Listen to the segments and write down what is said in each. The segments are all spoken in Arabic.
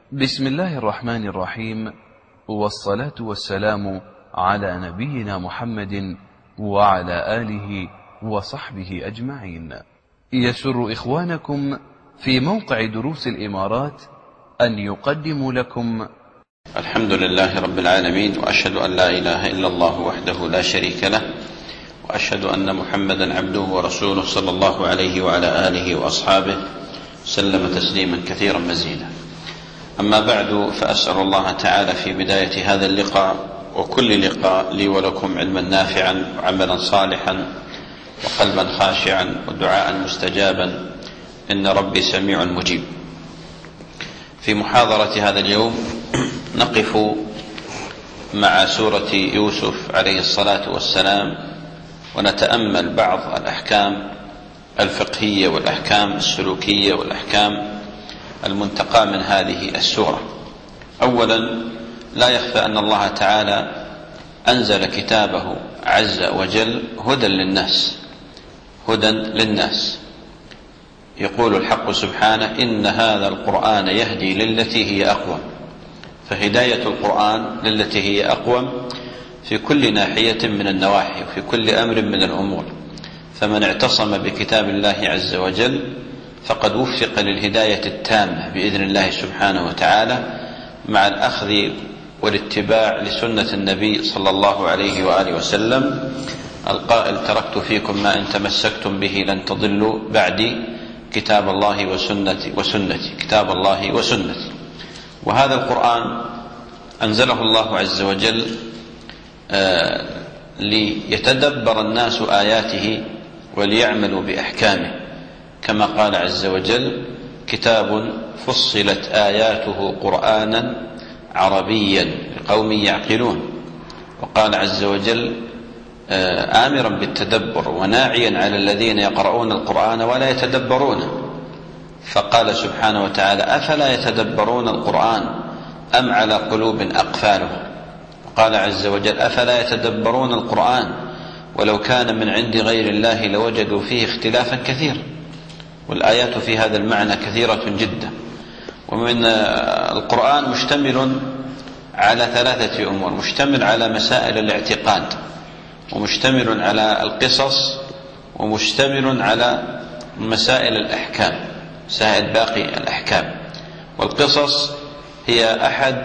بسم الله الرحمن الرحيم، والصلاة والسلام على نبينا محمد وعلى آله وصحبه أجمعين. يسر إخوانكم في موقع دروس الإمارات أن يقدموا لكم الحمد لله رب العالمين، وأشهد أن لا إله إلا الله وحده لا شريك له، وأشهد أن محمدا عبده ورسوله صلى الله عليه وعلى آله وأصحابه سلم تسليما كثيرا مزيدا. أما بعد، فأسأل الله تعالى في بداية هذا اللقاء وكل لقاء لي ولكم علما نافعا وعملا صالحا وقلبا خاشعا ودعاء مستجابا، إن ربي سميع مجيب. في محاضرة هذا اليوم نقف مع سورة يوسف عليه الصلاة والسلام، ونتأمل بعض الأحكام الفقهية والأحكام السلوكية والأحكام المنتقى من هذه السورة. أولا، لا يخفى أن الله تعالى أنزل كتابه عز وجل هدى للناس. يقول الحق سبحانه: إن هذا القرآن يهدي للتي هي أقوم. فهداية القرآن للتي هي أقوم في كل ناحية من النواحي وفي كل أمر من الأمور. فمن اعتصم بكتاب الله عز وجل فقد وفق للهداية التامة بإذن الله سبحانه وتعالى، مع الأخذ والاتباع لسنة النبي صلى الله عليه وآله وسلم القائل: تركت فيكم ما إن تمسكتم به لن تضلوا بعدي كتاب الله وسنتي كتاب الله وسنتي. وهذا القرآن أنزله الله عز وجل ليتدبر الناس آياته وليعملوا بأحكامه، كما قال عز وجل: كتاب فصلت آياته قرآنا عربيا لقوم يعقلون. وقال عز وجل آمرا بالتدبر وناعيا على الذين يقرؤون القرآن ولا يتدبرونه. فقال سبحانه وتعالى: أفلا يتدبرون القرآن أم على قلوب أقفالها. وقال عز وجل: أفلا يتدبرون القرآن ولو كان من عند غير الله لوجدوا فيه اختلافا كثيرا. والآيات في هذا المعنى كثيرة جدا. ومن القرآن مشتمل على ثلاثة أمور: مشتمل على مسائل الاعتقاد، ومشتمل على القصص، ومشتمل على مسائل الأحكام، مسائل باقي الأحكام. والقصص هي أحد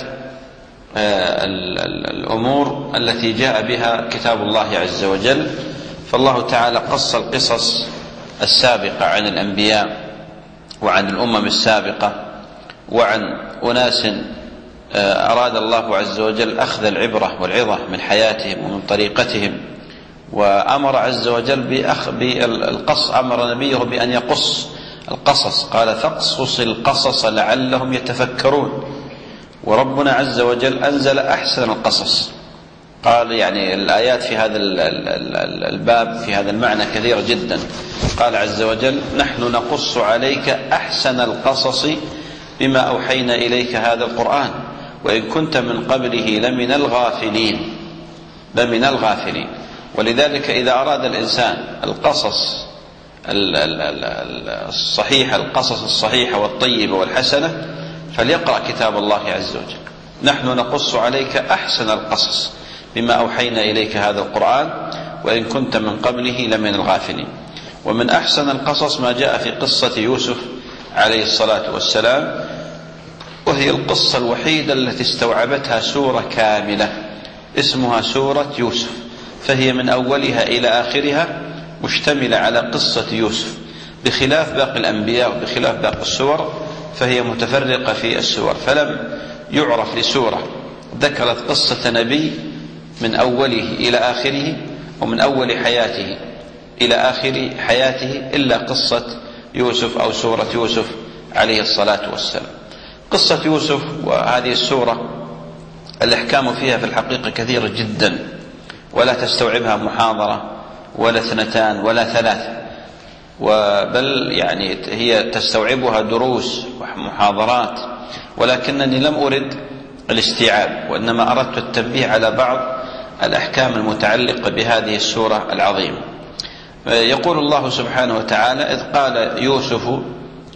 الأمور التي جاء بها كتاب الله عز وجل. فالله تعالى قص القصص السابقة عن الأنبياء وعن الأمم السابقة وعن أناس أراد الله عز وجل أخذ العبرة والعظة من حياتهم ومن طريقتهم، وأمر عز وجل بالقص، أمر نبيه بأن يقص القصص، قال: فاقصص القصص لعلهم يتفكرون. وربنا عز وجل أنزل أحسن القصص. قال يعني الآيات في هذا الباب في هذا المعنى كثيرة جدا. قال عز وجل: نحن نقص عليك أحسن القصص بما أوحينا إليك هذا القرآن وإن كنت من قبله لمن الغافلين. ولذلك إذا أراد الإنسان القصص الصحيحة والطيبة والحسنة فليقرأ كتاب الله عز وجل. نحن نقص عليك أحسن القصص بما أوحينا إليك هذا القرآن وإن كنت من قبله لمن الغافلين. ومن أحسن القصص ما جاء في قصة يوسف عليه الصلاة والسلام، وهي القصة الوحيدة التي استوعبتها سورة كاملة اسمها سورة يوسف، فهي من أولها إلى آخرها مشتملة على قصة يوسف، بخلاف باقي الأنبياء وبخلاف باقي السور فهي متفرقة في السور. فلم يعرف لسورة ذكرت قصة نبي من أوله إلى آخره ومن أول حياته إلى آخر حياته إلا قصة يوسف أو سورة يوسف عليه الصلاة والسلام. قصة يوسف وهذه السورة الأحكام فيها في الحقيقة كثيرة جدا، ولا تستوعبها محاضرة ولا 2 ولا 3، بل يعني هي تستوعبها دروس ومحاضرات، ولكنني لم أرد الاستيعاب، وإنما أردت التنبيه على بعض الأحكام المتعلقة بهذه السورة العظيمة. يقول الله سبحانه وتعالى: إذ قال يوسف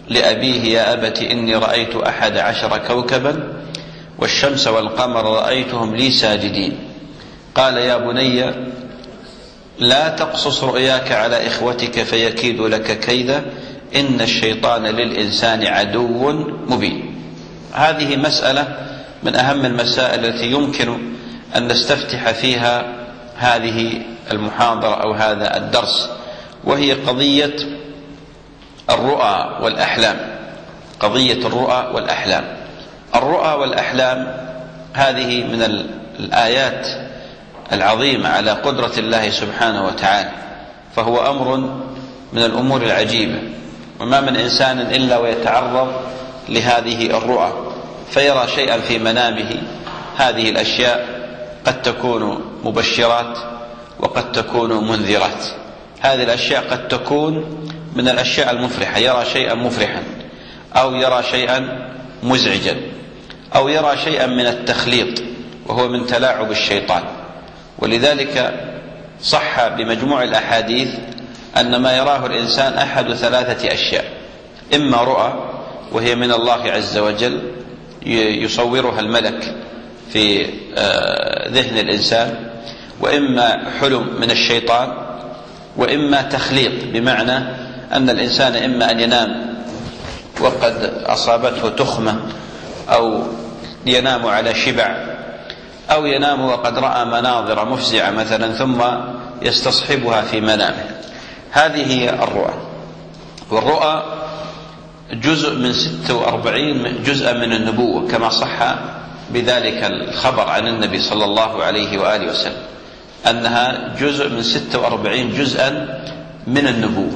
لأبيه: يا أبت إني رأيت 11 كوكبا والشمس والقمر رأيتهم لي ساجدين. قال: يا بني لا تقصص رؤياك على إخوتك فيكيد لك كيدا إن الشيطان للإنسان عدو مبين. هذه مسألة من أهم المسائل التي يمكن أن نستفتح فيها هذه المحاضرة أو هذا الدرس، وهي قضية الرؤى والأحلام. قضية الرؤى والأحلام. الرؤى والأحلام هذه من الآيات العظيمة على قدرة الله سبحانه وتعالى، فهو أمر من الأمور العجيبة، وما من إنسان إلا ويتعرض لهذه الرؤى فيرى شيئا في منامه. هذه الأشياء قد تكون مبشرات وقد تكون منذرات. هذه الأشياء قد تكون من الأشياء المفرحة، يرى شيئا مفرحا أو يرى شيئا مزعجا أو يرى شيئا من التخليط وهو من تلاعب الشيطان. ولذلك صح بمجموع الأحاديث أن ما يراه الإنسان أحد 3 أشياء: إما رؤى وهي من الله عز وجل يصورها الملك في ذهن الإنسان، وإما حلم من الشيطان، وإما تخليط، بمعنى أن الإنسان إما أن ينام وقد أصابته تخمة، أو ينام على شبع، أو ينام وقد رأى مناظر مفزعة مثلا ثم يستصحبها في منامه. هذه هي الرؤى. والرؤى جزء من 46 جزءا من النبوة، كما صح بذلك الخبر عن النبي صلى الله عليه وآله وسلم أنها جزء من 46 جزءا من النبوة.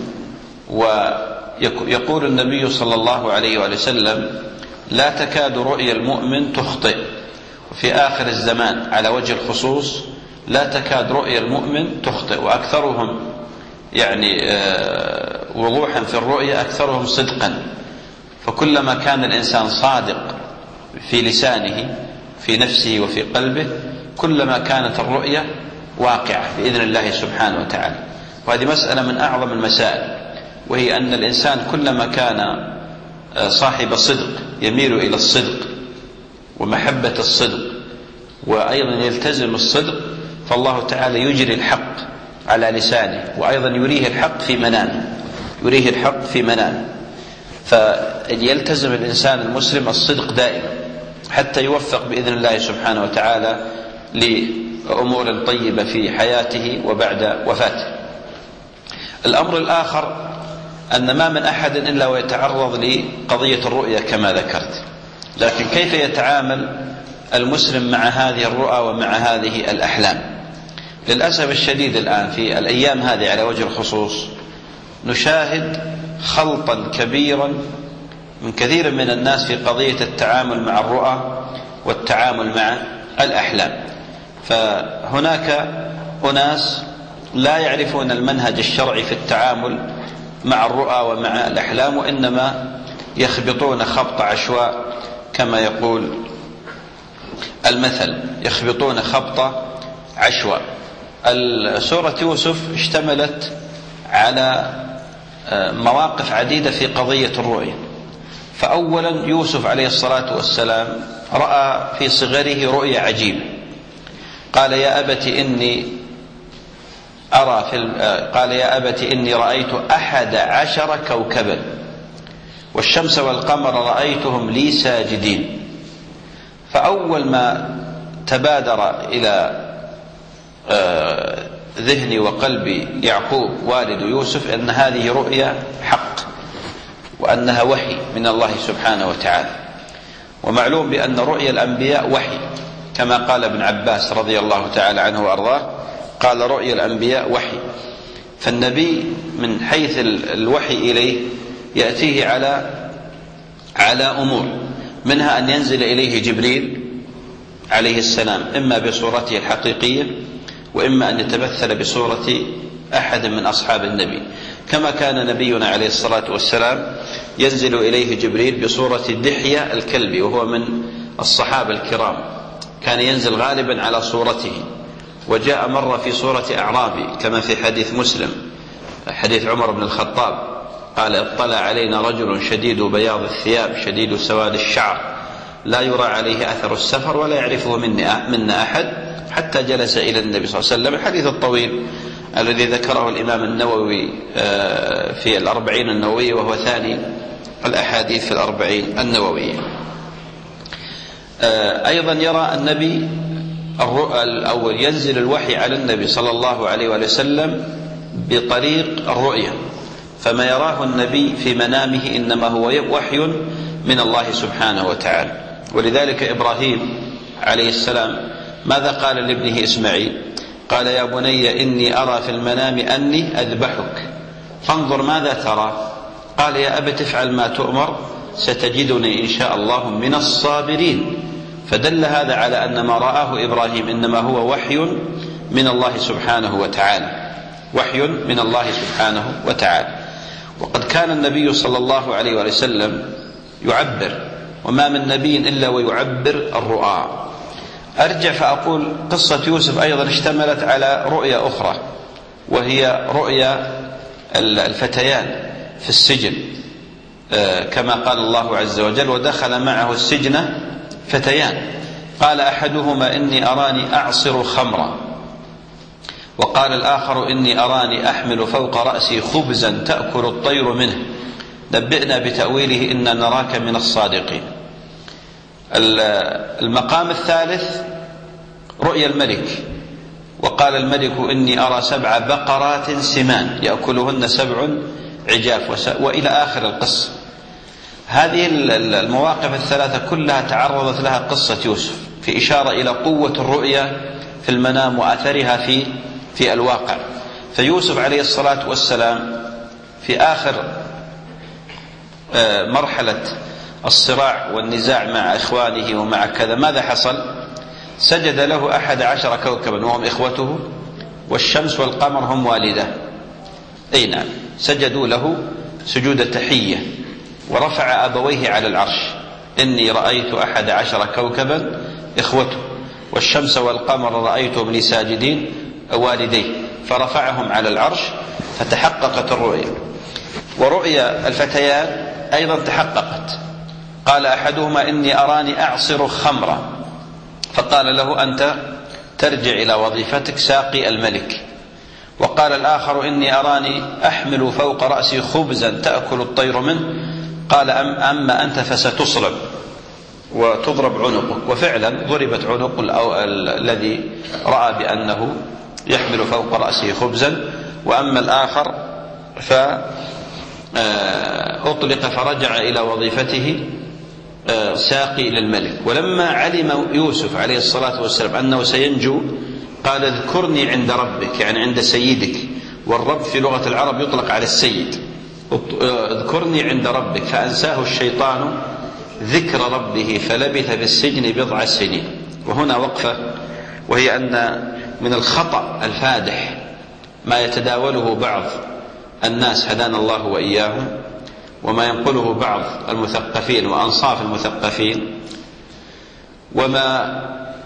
ويقول النبي صلى الله عليه وآله وسلم: لا تكاد رؤيا المؤمن تخطئ. وفي آخر الزمان على وجه الخصوص لا تكاد رؤيا المؤمن تخطئ، وأكثرهم وضوحا في الرؤيا أكثرهم صدقا. فكلما كان الإنسان صادق في لسانه في نفسه وفي قلبه كلما كانت الرؤيا واقعة بإذن الله سبحانه وتعالى. وهذه مسألة من أعظم المسائل، وهي أن الإنسان كلما كان صاحب صدق يميل إلى الصدق ومحبة الصدق وأيضا يلتزم الصدق، فالله تعالى يجري الحق على لسانه، وأيضا يريه الحق في منامه. فيلتزم الإنسان المسلم الصدق دائما حتى يوفق بإذن الله سبحانه وتعالى لأمور طيبة في حياته وبعد وفاته. الأمر الآخر أن ما من أحد إلا ويتعرض لقضية الرؤيا كما ذكرت، لكن كيف يتعامل المسلم مع هذه الرؤى ومع هذه الأحلام؟ للأسف الشديد الآن في الأيام هذه على وجه الخصوص نشاهد خلطا كبيرا من كثير من الناس في قضية التعامل مع الرؤى والتعامل مع الأحلام. فهناك أناس لا يعرفون المنهج الشرعي في التعامل مع الرؤى ومع الأحلام، وإنما يخبطون خبط عشواء كما يقول المثل، يخبطون خبط عشواء. سورة يوسف اشتملت على مواقف عديدة في قضية الرؤيا. فأولا يوسف عليه الصلاة والسلام رأى في صغره رؤيا عجيبة. قال: يا أبت إني رأيت 11 كوكبا والشمس والقمر رأيتهم لي ساجدين. فأول ما تبادر إلى ذهني وقلبي يعقوب والد يوسف أن هذه رؤيا حق وأنها وحي من الله سبحانه وتعالى. ومعلوم بأن رؤيا الأنبياء وحي، كما قال ابن عباس رضي الله تعالى عنه وأرضاه، قال: رؤيا الأنبياء وحي. فالنبي من حيث الوحي إليه يأتيه على أمور، منها أن ينزل إليه جبريل عليه السلام إما بصورته الحقيقية وإما أن يتمثل بصورة أحد من أصحاب النبي، كما كان نبينا عليه الصلاة والسلام ينزل إليه جبريل بصورة دحية الكلبي، وهو من الصحابة الكرام، كان ينزل غالبا على صورته. وجاء مرة في صورة أعرابي كما في حديث مسلم، حديث عمر بن الخطاب قال اطلع علينا رجل شديد بياض الثياب شديد سواد الشعر لا يرى عليه أثر السفر ولا يعرفه منا أحد، حتى جلس إلى النبي صلى الله عليه وسلم. الحديث الطويل الذي ذكره الإمام النووي في الأربعين النووية، وهو ثاني الأحاديث في الأربعين النووية. أيضا يرى النبي الأول ينزل الوحي على النبي صلى الله عليه وسلم بطريق الرؤية، فما يراه النبي في منامه إنما هو وحي من الله سبحانه وتعالى. ولذلك إبراهيم عليه السلام ماذا قال لابنه إسماعيل؟ قال يا بني إني أرى في المنام أني أذبحك فانظر ماذا ترى؟ قال يا أبت افعل ما تؤمر ستجدني إن شاء الله من الصابرين. فدل هذا على أن ما رآه إبراهيم إنما هو وحي من الله سبحانه وتعالى، وحي من الله سبحانه وتعالى. وقد كان النبي صلى الله عليه وسلم يعبر، وما من نبي إلا ويعبر الرؤى. أرجع فأقول قصة يوسف أيضا اشتملت على رؤيا أخرى، وهي رؤيا الفتيان في السجن، كما قال الله عز وجل ودخل معه السجن فتيان قال أحدهما إني أراني أعصر خمرا، وقال الآخر إني أراني أحمل فوق رأسي خبزا تأكل الطير منه نبئنا بتأويله إنا نراك من الصادقين. المقام الثالث رؤيا الملك، وقال الملك إني أرى 7 بقرات سمان يأكلهن 7 عجاف، وإلى آخر القصة. هذه المواقف الثلاثة كلها تعرضت لها قصة يوسف، في إشارة إلى قوة الرؤيا في المنام وأثرها في الواقع. فيوسف عليه الصلاة والسلام في آخر مرحلة الصراع والنزاع مع إخوانه ومع كذا ماذا حصل؟ سجد له 11 كوكبا وهم إخوته، والشمس والقمر هم والده. أي نعم، سجدوا له سجود التحية، ورفع أبويه على العرش إني رأيت 11 كوكبا إخوته، والشمس والقمر رأيتهم لي ساجدين والديه، فرفعهم على العرش فتحققت الرؤيا. ورؤيا الفتيان أيضا تحققت، قال أحدهما إني أراني أعصر خمرا، فقال له أنت ترجع إلى وظيفتك ساقي الملك. وقال الآخر إني أراني أحمل فوق رأسي خبزا تأكل الطير منه، قال أما أنت فستصلب وتضرب عنقك. وفعلا ضربت عنق الذي رأى بأنه يحمل فوق رأسه خبزا. وأما الآخر فأطلق فرجع إلى وظيفته ساقي للملك. ولما علم يوسف عليه الصلاة والسلام أنه سينجو قال اذكرني عند ربك، يعني عند سيدك، والرب في لغة العرب يطلق على السيد. اذكرني عند ربك، فأنساه الشيطان ذكر ربه فلبث في السجن 10 سنين. وهنا وقفة، وهي أن من الخطأ الفادح ما يتداوله بعض الناس هدانا الله وإياهم، وما ينقله بعض المثقفين وأنصاف المثقفين، وما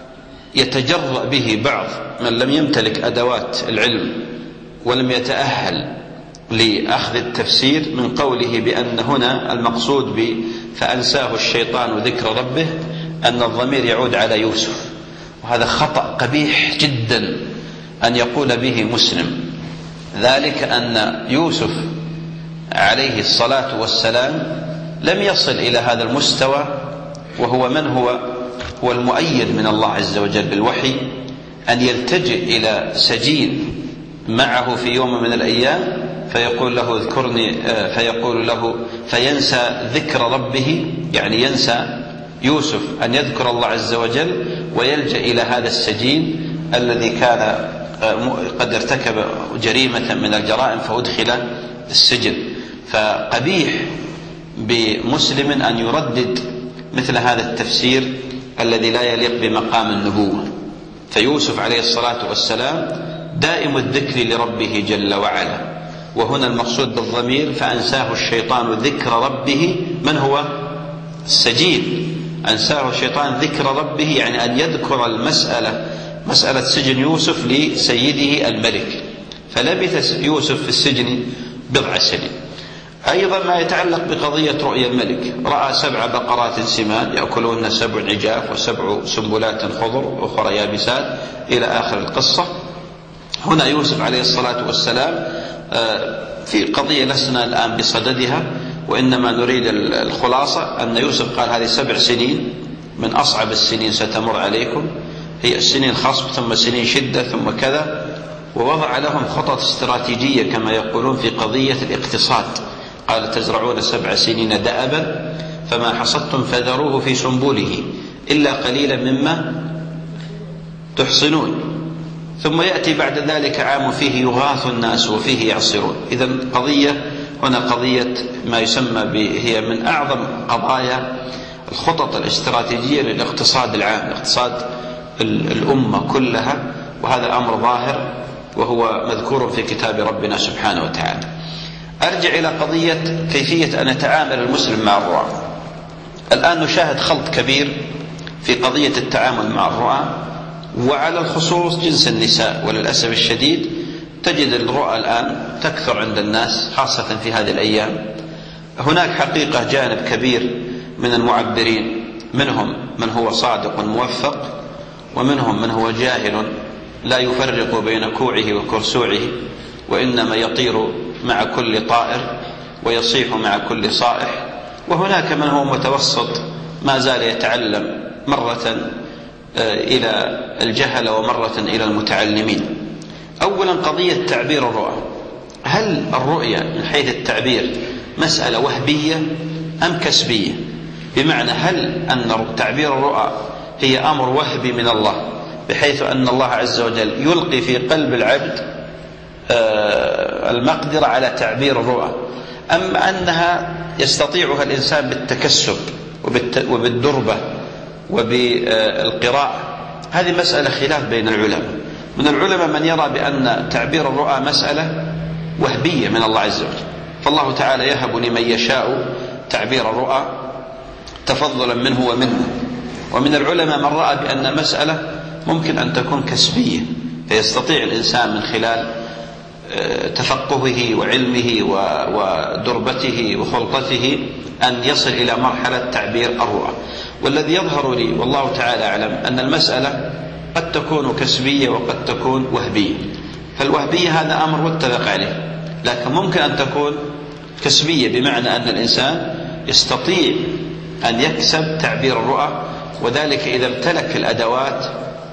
يتجرأ به بعض من لم يمتلك أدوات العلم ولم يتأهل لأخذ التفسير من قوله بأن هنا المقصود فأنساه الشيطان ذكر ربه أن الضمير يعود على يوسف. وهذا خطأ قبيح جدا أن يقول به مسلم، ذلك أن يوسف عليه الصلاة والسلام لم يصل إلى هذا المستوى، وهو من هو المؤيد من الله عز وجل بالوحي، أن يلتجئ إلى سجين معه في يوم من الأيام فيقول له اذكرني، فيقول له فينسى ذكر ربه، يعني ينسى يوسف أن يذكر الله عز وجل ويلجأ إلى هذا السجين الذي كان قد ارتكب جريمة من الجرائم فأدخل السجن. فقبيح بمسلم أن يردد مثل هذا التفسير الذي لا يليق بمقام النبوة. فيوسف عليه الصلاة والسلام دائم الذكر لربه جل وعلا، وهنا المقصود بالضمير فأنساه الشيطان ذكر ربه، من هو السجين، أنساه الشيطان ذكر ربه، يعني أن يذكر مسألة سجن يوسف لسيده الملك، فلبث يوسف في السجن 10 سنين. أيضا ما يتعلق بقضية رؤيا الملك، رأى 7 بقرات سمان يأكلون 7 عجاف و7 سنبلات خضر وأخرى يابسات إلى آخر القصة. هنا يوسف عليه الصلاة والسلام في قضية لسنا الآن بصددها، وإنما نريد الخلاصة أن يوسف قال هذه 7 سنين من أصعب السنين ستمر عليكم، هي السنين خصب ثم سنين شدة ثم كذا، ووضع لهم خطط استراتيجية كما يقولون في قضية الاقتصاد. قال تزرعون 7 سنين دأبا فما حصدتم فذروه في سنبله إلا قليلا مما تحصنون، ثم يأتي بعد ذلك عام فيه يغاث الناس وفيه يعصرون. إذن قضية هنا قضية ما يسمى هي من أعظم قضايا الخطط الاستراتيجية للاقتصاد العام، اقتصاد الأمة كلها، وهذا أمر ظاهر وهو مذكور في كتاب ربنا سبحانه وتعالى. أرجع إلى قضية كيفية أن يتعامل المسلم مع الرؤى. الآن نشاهد خلط كبير في قضية التعامل مع الرؤى، وعلى الخصوص جنس النساء، وللأسف الشديد تجد الرؤى الآن تكثر عند الناس خاصة في هذه الأيام. هناك حقيقة جانب كبير من المعبرين، منهم من هو صادق موفق، ومنهم من هو جاهل لا يفرق بين كوعه وكرسوعه، وإنما يطير مع كل طائر ويصيح مع كل صائح. وهناك من هو متوسط ما زال يتعلم مرة إلى الجهل ومرة إلى المتعلمين. أولا قضية تعبير الرؤى، هل الرؤية من حيث التعبير مسألة وهبية أم كسبية؟ بمعنى هل أن تعبير الرؤى هي أمر وهبي من الله بحيث أن الله عز وجل يلقي في قلب العبد المقدرة على تعبير الرؤى، أم أنها يستطيعها الإنسان بالتكسب وبالدربة وبالقراءة؟ هذه مسألة خلاف بين العلماء. من العلماء من يرى بأن تعبير الرؤى مسألة وهبية من الله عز وجل، فالله تعالى يهب لمن يشاء تعبير الرؤى تفضلا منه ومنه. ومن العلماء من رأى بأن مسألة ممكن أن تكون كسبية، فيستطيع الإنسان من خلال تفقهه وعلمه ودربته وخلطته أن يصل إلى مرحلة تعبير الرؤى. والذي يظهر لي والله تعالى أعلم أن المسألة قد تكون كسبية وقد تكون وهبية. فالوهبية هذا أمر متفق عليه، لكن ممكن أن تكون كسبية بمعنى أن الإنسان يستطيع أن يكسب تعبير الرؤى، وذلك إذا امتلك الأدوات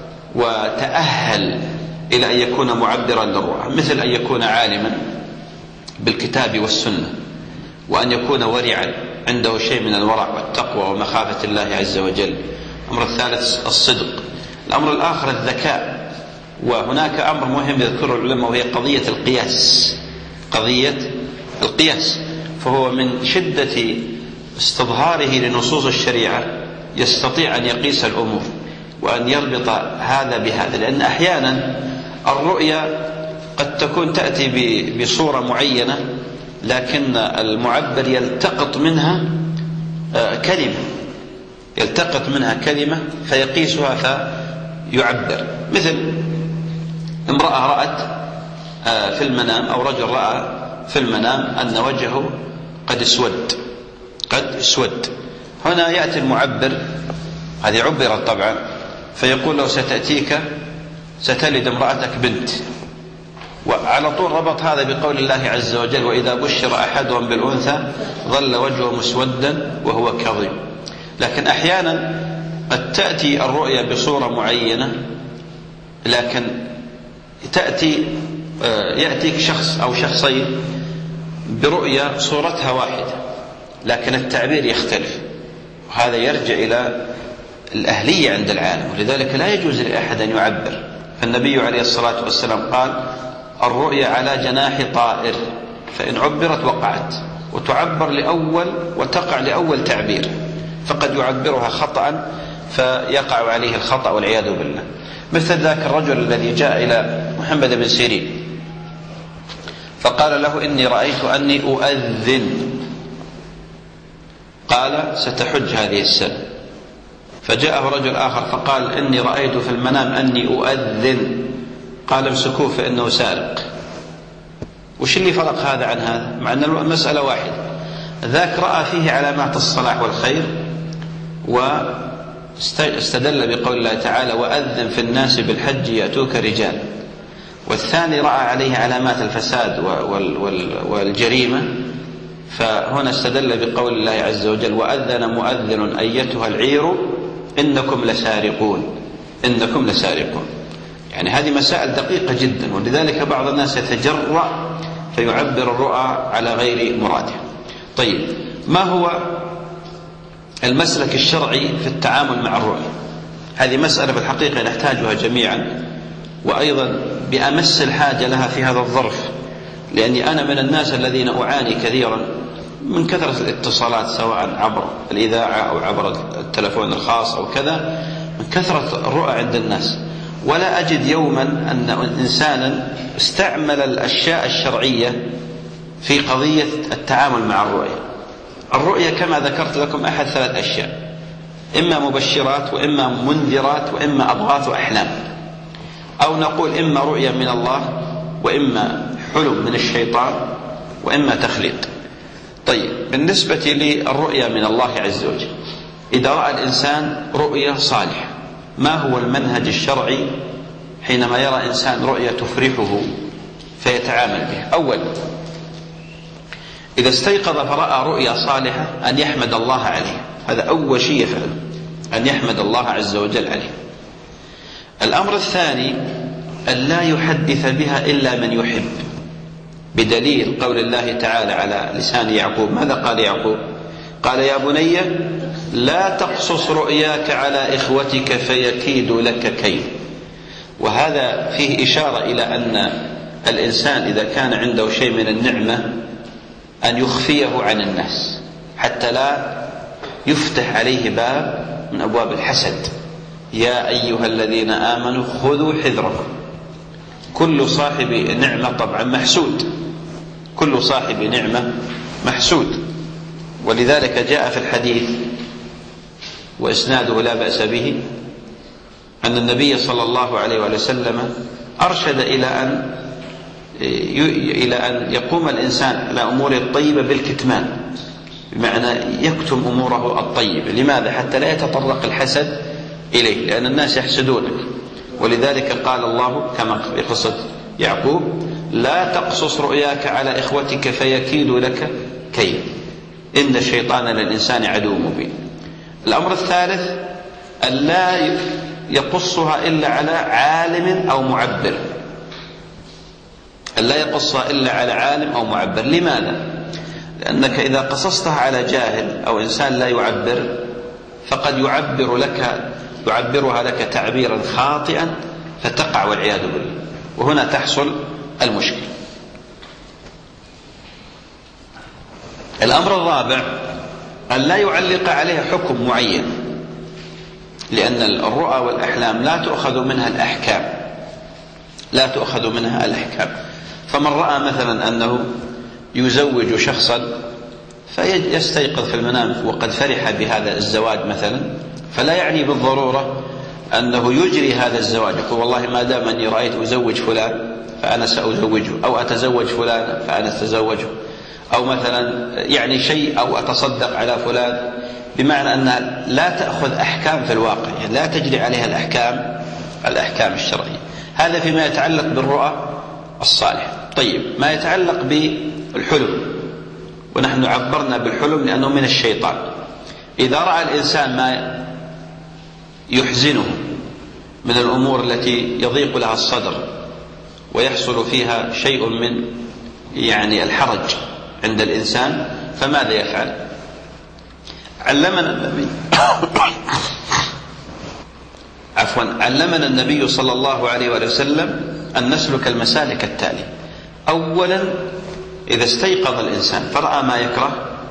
وتأهل إلى أن يكون معبرا للرؤى، مثل أن يكون عالما بالكتاب والسنة، وأن يكون ورعا عنده شيء من الورع والتقوى ومخافة الله عز وجل. الأمر الثالث الصدق. الأمر الآخر الذكاء. وهناك أمر مهم يذكره العلماء وهي قضية القياس. قضية القياس، فهو من شدة استظهاره لنصوص الشريعة يستطيع أن يقيس الأمور وأن يربط هذا بهذا، لأن أحيانا الرؤيا قد تكون تأتي بصورة معينة، لكن المعبر يلتقط منها كلمة فيقيسها فيعبر. مثل امرأة رأت في المنام، أو رجل رأى في المنام أن وجهه قد اسود. هنا يأتي المعبر، هذه عبرت طبعا، فيقول له ستلد امرأتك بنت. وعلى طول ربط هذا بقول الله عز وجل وإذا بشر أحدهم بالأنثى ظل وجهه مسودا وهو كظيم. لكن أحيانا قد تأتي الرؤيا بصورة معينة، لكن يأتيك شخص أو شخصين برؤيا صورتها واحدة لكن التعبير يختلف، وهذا يرجع إلى الأهلية عند العالم، ولذلك لا يجوز لأحد أن يعبر. فالنبي عليه الصلاة والسلام قال الرؤيا على جناح طائر، فإن عبرت وقعت، وتعبر لأول وتقع لأول تعبير، فقد يعبرها خطأ فيقع عليه الخطأ والعياذ بالله. مثل ذاك الرجل الذي جاء إلى محمد بن سيرين فقال له إني رأيت أني أؤذن، قال ستحج هذه السنة. فجاءه رجل آخر فقال إني رأيت في المنام أني أؤذن، قال امسكوه فإنه سارق. وش اللي فرق هذا عن هذا مع أن المسألة واحدة؟ ذاك رأى فيه علامات الصلاح والخير واستدل بقول الله تعالى وأذن في الناس بالحج يأتوك رجال. والثاني رأى عليه علامات الفساد والجريمة، فهنا استدل بقول الله عز وجل وأذن مؤذن أيتها العير إنكم لسارقون. يعني هذه مسائل دقيقة جدا، ولذلك بعض الناس يتجرأ فيعبر الرؤى على غير مراده. طيب، ما هو المسلك الشرعي في التعامل مع الرؤيا؟ هذه مسألة في الحقيقة نحتاجها جميعا، وأيضا بأمس الحاجة لها في هذا الظرف، لأني أنا من الناس الذين أعاني كثيرا من كثرة الاتصالات سواء عبر الإذاعة أو عبر التلفون الخاص أو كذا، من كثرة الرؤى عند الناس، ولا أجد يوما أن إنسانا استعمل الأشياء الشرعية في قضية التعامل مع الرؤيا. الرؤيا كما ذكرت لكم أحد 3 أشياء، إما مبشرات وإما منذرات وإما أضغاث أحلام، أو نقول إما رؤيا من الله وإما حلم من الشيطان وإما تخليق. طيب، بالنسبة للرؤيا من الله عز وجل، إذا رأى الإنسان رؤيا صالحة، ما هو المنهج الشرعي حينما يرى إنسان رؤيا تفرحه فيتعامل بها؟ أولا، إذا استيقظ فرأى رؤيا صالحة أن يحمد الله عليه، هذا أول شيء يفعله، أن يحمد الله عز وجل عليه. الأمر الثاني أن لا يحدث بها إلا من يحب، بدليل قول الله تعالى على لسان يعقوب. ماذا قال يعقوب؟ قال يا بني لا تقصص رؤياك على إخوتك فيكيدوا لك كيد. وهذا فيه إشارة إلى أن الإنسان إذا كان عنده شيء من النعمة أن يخفيه عن الناس حتى لا يفتح عليه باب من أبواب الحسد. يا أيها الذين آمنوا خذوا حذركم. كل صاحب نعمة طبعا محسود، كل صاحب نعمة محسود. ولذلك جاء في الحديث وإسناده لا بأس به أن النبي صلى الله عليه وسلم أرشد إلى أن يقوم الإنسان على أموره الطيبة بالكتمان، بمعنى يكتم أموره الطيبة. لماذا؟ حتى لا يتطرق الحسد إليه، لأن الناس يحسدونك. ولذلك قال الله كما في قصة يعقوب لا تقصص رؤياك على إخوتك فيكيدوا لك كيد إن الشيطان للإنسان عدو مبين. الأمر الثالث أن لا يقصها إلا على عالم أو معبر، أن لا يقصها إلا على عالم أو معبر. لماذا؟ لأنك إذا قصصتها على جاهل أو إنسان لا يعبر فقد يعبرها لك تعبيرا خاطئا فتقع والعياذ بالله، وهنا تحصل المشكلة. الأمر الرابع أن لا يعلق عليها حكم معين، لأن الرؤى والأحلام لا تؤخذ منها الأحكام. فمن رأى مثلا أنه يزوج شخصا فيستيقظ في المنام وقد فرح بهذا الزواج مثلا، فلا يعني بالضرورة أنه يجري هذا الزواج، يقول والله ما دام أني رأيت أزوج فلان فأنا سأزوجه، أو أتزوج فلان فأنا أتزوجه، أو مثلا يعني شيء، أو أتصدق على فلان، بمعنى أنها لا تأخذ أحكام في الواقع، يعني لا تجري عليها الأحكام الشرعية. هذا فيما يتعلق بالرؤى الصالحة. طيب، ما يتعلق بالحلم، ونحن عبرنا بالحلم لأنه من الشيطان. إذا رأى الإنسان ما يحزنه من الأمور التي يضيق لها الصدر ويحصل فيها شيء من يعني الحرج عند الإنسان، فماذا يفعل؟ علمنا النبي صلى الله عليه وسلم أن نسلك المسالك التالي. أولا، إذا استيقظ الإنسان فرأى ما يكره،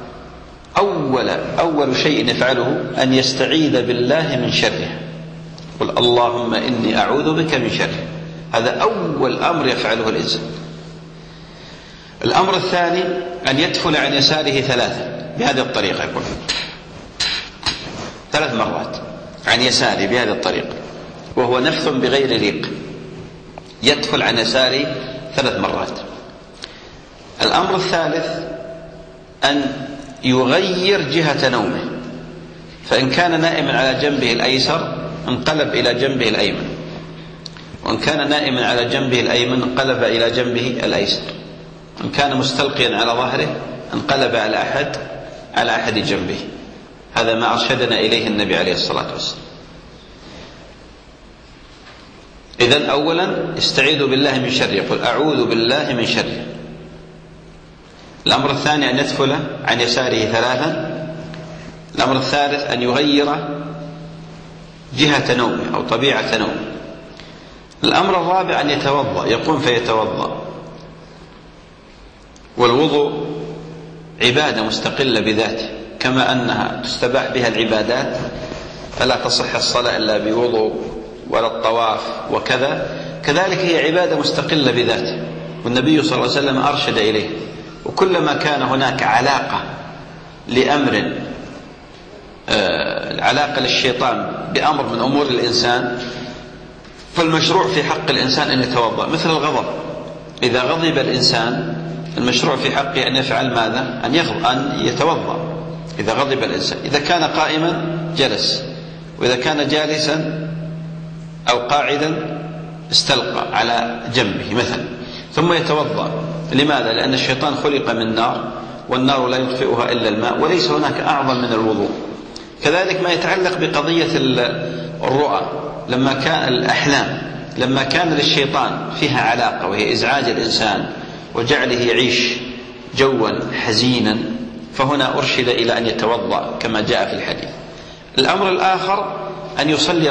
أول شيء يفعله أن يستعيذ بالله من شره، قل اللهم إني أعوذ بك من شره. هذا أول أمر يفعله الإنسان. الأمر الثاني أن يدفل عن يساره 3 بهذه الطريقة، يقول 3 مرات عن يساره بهذه الطريقة، وهو نفث بغير ريق، يدفل عن يساره 3 مرات. الأمر الثالث أن يغير جهة نومه، فإن كان نائما على جنبه الأيسر انقلب إلى جنبه الأيمن، وإن كان نائما على جنبه الأيمن انقلب إلى جنبه الأيسر، وإن كان مستلقيا على ظهره انقلب على أحد جنبه. هذا ما أرشدنا إليه النبي عليه الصلاة والسلام. إذن أولا استعيذوا بالله من شره، يقول أعوذ بالله من شره. الأمر الثاني أن يدفل عن يساره 3. الأمر الثالث أن يغير جهة نومه أو طبيعة نومه. الأمر الرابع أن يتوضأ، يقوم فيتوضأ. والوضوء عبادة مستقلة بذاته، كما أنها تستباح بها العبادات، فلا تصح الصلاة إلا بوضوء ولا الطواف وكذا، كذلك هي عبادة مستقلة بذاته، والنبي صلى الله عليه وسلم أرشد إليه. وكلما كان هناك علاقة لأمر، علاقة للشيطان بأمر من أمور الإنسان، فالمشروع في حق الإنسان أن يتوضأ. مثل الغضب، إذا غضب الإنسان المشروع في حقه أن يفعل ماذا؟ أن يتوضأ إذا غضب الإنسان. إذا كان قائما جلس، وإذا كان جالسا أو قاعدا استلقى على جنبه مثلا، ثم يتوضأ. لماذا؟ لأن الشيطان خلق من نار، والنار لا يطفئها إلا الماء، وليس هناك أعظم من الوضوء. كذلك ما يتعلق بقضية الرؤى، لما كان الأحلام، لما كان للشيطان فيها علاقة وهي إزعاج الإنسان وجعله يعيش جوا حزينا، فهنا أرشد إلى أن يتوضأ كما جاء في الحديث. الأمر الآخر أن يصلي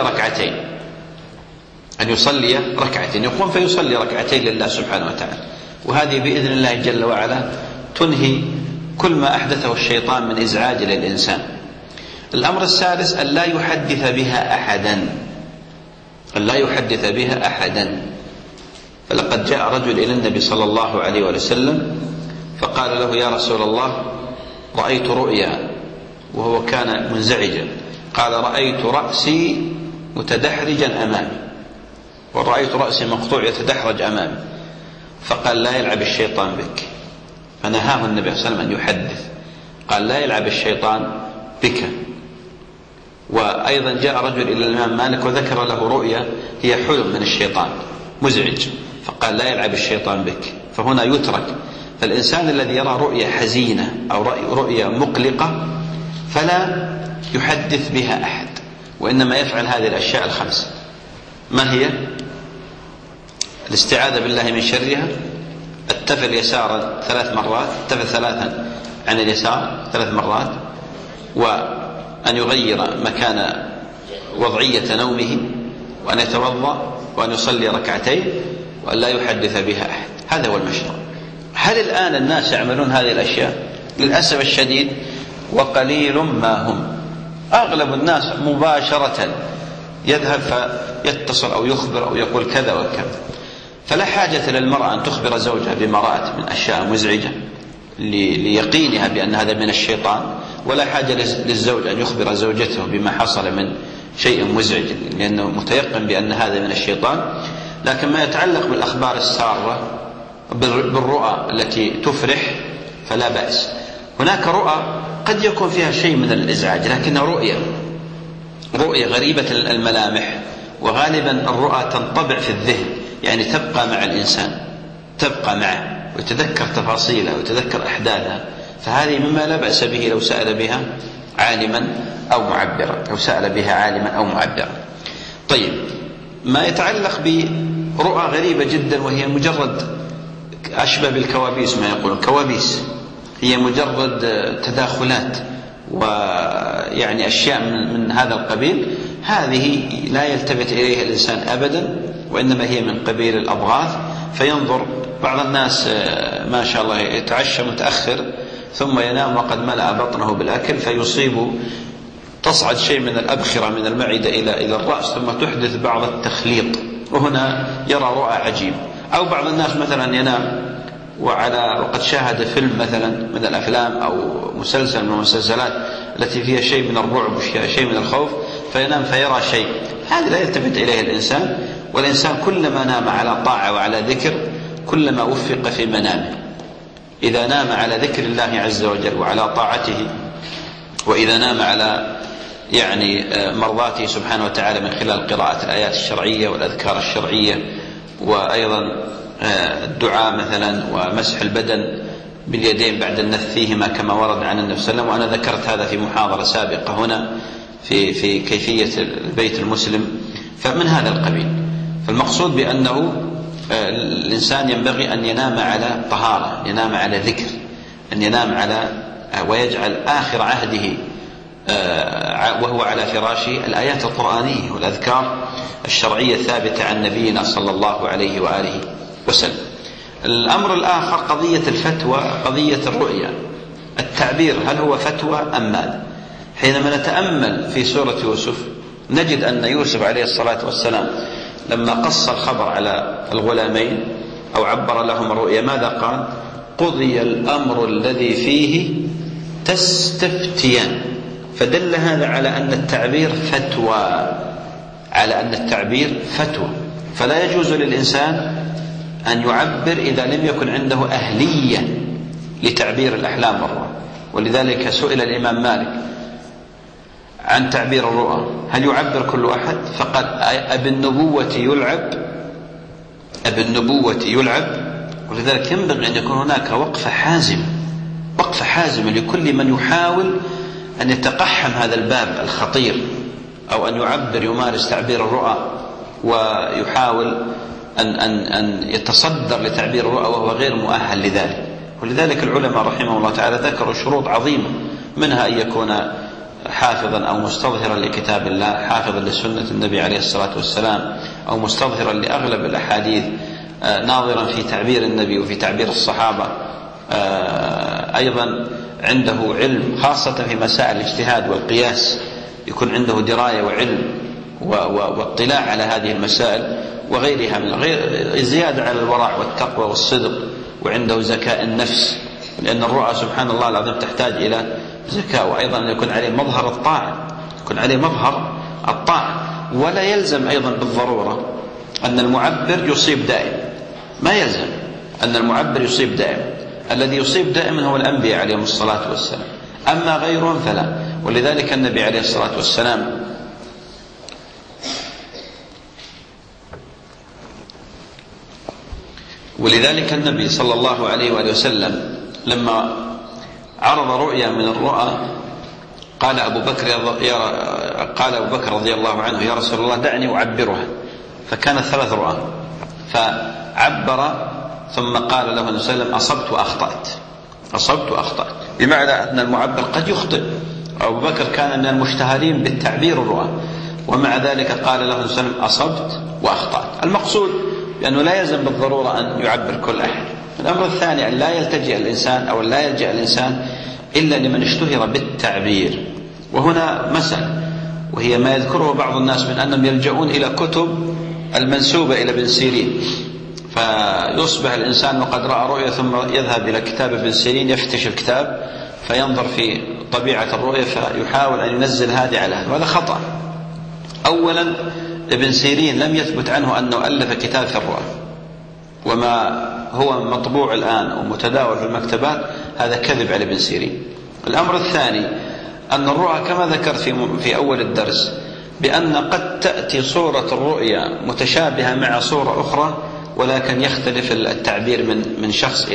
ركعتين، يقوم فيصلي ركعتين لله سبحانه وتعالى، وهذه بإذن الله جل وعلا تنهي كل ما أحدثه الشيطان من إزعاج للإنسان. الأمر السادس أن لا يحدث بها أحدا. فلقد جاء رجل إلى النبي صلى الله عليه وسلم فقال له: يا رسول الله، رأيت رؤيا، وهو كان منزعجا. قال: رأيت رأسي متدحرجا أمامي، ورأيت رأسي مقطوع يتدحرج أمامي. فقال: لا يلعب الشيطان بك. فنهاه النبي صلى الله عليه وسلم أن يحدث، قال: لا يلعب الشيطان بك. وأيضا جاء رجل إلى الإمام مالك وذكر له رؤيا هي حلم من الشيطان مزعج، فقال: لا يلعب الشيطان بك. فهنا يترك. فالإنسان الذي يرى رؤيا حزينة أو رؤيا مقلقة فلا يحدث بها أحد، وإنما يفعل هذه الأشياء 5. ما هي؟ الاستعاذة بالله من شرها، التفل يسارا 3 مرات، التفل 3 عن اليسار 3 مرات، وأن يغير مكان وضعية نومه، وأن يتوضأ، وأن يصلي ركعتين، وأن لا يحدث بها أحد. هذا هو المشروع. هل الآن الناس يعملون هذه الأشياء؟ للأسف الشديد وقليل ما هم. أغلب الناس مباشرة يذهب فيتصل أو يخبر أو يقول كذا وكذا. فلا حاجة للمرأة أن تخبر زوجها بما رأت من أشياء مزعجة ليقينها بأن هذا من الشيطان، ولا حاجة للزوج أن يخبر زوجته بما حصل من شيء مزعج لأنه متيقن بأن هذا من الشيطان. لكن ما يتعلق بالأخبار السارة، بالرؤى التي تفرح، فلا بأس. هناك رؤى قد يكون فيها شيء من الإزعاج، لكنها رؤية غريبة الملامح، وغالبا الرؤى تنطبع في الذهن، يعني تبقى مع الإنسان، تبقى معه ويتذكر تفاصيلها ويتذكر أحداثها. فهذه مما لا بأس به لو سأل بها عالما أو معبرا. طيب، ما يتعلق برؤى غريبة جدا، وهي مجرد أشبه بالكوابيس، ما يقولون كوابيس، هي مجرد تداخلات ويعني أشياء من هذا القبيل، هذه لا يلتفت إليها الإنسان أبدا، وإنما هي من قبيل الأضغاث. فينظر بعض الناس ما شاء الله يتعشى متأخر ثم ينام وقد ملأ بطنه بالأكل، تصعد شيء من الأبخرة من المعدة إلى الرأس، ثم تحدث بعض التخليط، وهنا يرى رؤى عجيب. أو بعض الناس مثلا ينام وقد شاهد فيلم مثلا من الأفلام أو مسلسل من المسلسلات التي فيها شيء من الرعب وشيء من الخوف، فينام فيرى شيء، هذا لا يلتفت إليه الإنسان. والإنسان كلما نام على طاعة وعلى ذكر كلما وفق في منامه. إذا نام على ذكر الله عز وجل وعلى طاعته، وإذا نام على مرضاته سبحانه وتعالى من خلال قراءة الآيات الشرعية والأذكار الشرعية، وأيضا الدعاء مثلا ومسح البدن باليدين بعد النفث فيهما كما ورد عن النبي صلى الله عليه وسلم، وأنا ذكرت هذا في محاضرة سابقة هنا في كيفية البيت المسلم. فمن هذا القبيل، فالمقصود بأنه الإنسان ينبغي أن ينام على طهارة، ينام على ذكر، أن ينام على ويجعل آخر عهده وهو على فراشه الآيات القرآنية والأذكار الشرعية الثابتة عن نبينا صلى الله عليه وآله وسلم. الأمر الآخر قضية الفتوى، قضية الرؤيا، التعبير هل هو فتوى أم ماذا؟ حينما نتأمل في سورة يوسف نجد أن يوسف عليه الصلاة والسلام لما قص الخبر على الغلامين أو عبر لهم الرؤيا ماذا قال؟ قضي الأمر الذي فيه تستفتيان. فدل هذا على أن التعبير فتوى، على أن التعبير فتوى، فلا يجوز للإنسان أن يعبر إذا لم يكن عنده أهلية لتعبير الأحلام والرؤى. ولذلك سئل الإمام مالك عن تعبير الرؤى هل يعبر كل أحد؟ فقال أبي النبوة يلعب. ولذلك ينبغي أن يكون هناك وقفة حازمة لكل من يحاول أن يتقحم هذا الباب الخطير، أو أن يمارس تعبير الرؤى ويحاول أن يتصدر لتعبير الرؤى وهو غير مؤهل لذلك. ولذلك العلماء رحمه الله تعالى ذكروا شروط عظيمة، منها أن يكون حافظا أو مستظهرا لكتاب الله، حافظا لسنة النبي عليه الصلاة والسلام، أو مستظهرا لأغلب الأحاديث، ناظرا في تعبير النبي وفي تعبير الصحابة، أيضا عنده علم خاصة في مسائل الاجتهاد والقياس، يكون عنده دراية وعلم واطلاع على هذه المسائل وغيرها من زيادة على الورع والتقوى والصدق، وعنده زكاء النفس، لأن الرؤى سبحان الله العظيم تحتاج إلى زكاة، وأيضا أن يكون عليه مظهر الطاعة، ولا يلزم أيضا بالضرورة أن المعبر يصيب دائما، ما يلزم أن المعبر يصيب دائما، الذي يصيب دائما هو الأنبياء عليهم الصلاة والسلام، أما غيرهم فلا. ولذلك النبي عليه الصلاة والسلام صلى الله عليه وآله وسلم لما عرض رؤيا من الرؤى قال أبو بكر رضي الله عنه يا رسول الله دعني أعبرها، فكانت 3 رؤى، فعبر ثم قال له النبي صلى الله عليه وسلم أصبت وأخطأت، بمعنى أن المعبر قد يخطئ. أبو بكر كان من المشتهرين بالتعبير الرؤى، ومع ذلك قال له النبي صلى الله عليه وسلم أصبت وأخطأت. المقصود بأنه لا يلزم بالضرورة أن يعبر كل أحد. الأمر الثاني أن لا يلتجئ الإنسان أو لا يلجأ الإنسان إلا لمن اشتهر بالتعبير. وهنا مسألة، وهي ما يذكره بعض الناس من أنهم يلجؤون إلى كتب المنسوبة إلى ابن سيرين، فيصبح الإنسان وقد رأى رؤيا ثم يذهب إلى كتاب ابن سيرين يفتش الكتاب فينظر في طبيعة الرؤيا فيحاول أن ينزل هذه على هذا، وهذا خطأ. أولا ابن سيرين لم يثبت عنه أنه ألف كتاب في الرؤى، وما هو مطبوع الآن ومتداول في المكتبات هذا كذب على ابن سيرين. الأمر الثاني أن الرؤى كما ذكرت في أول الدرس بأن قد تأتي صورة الرؤيا متشابهة مع صورة أخرى، ولكن يختلف التعبير من شخص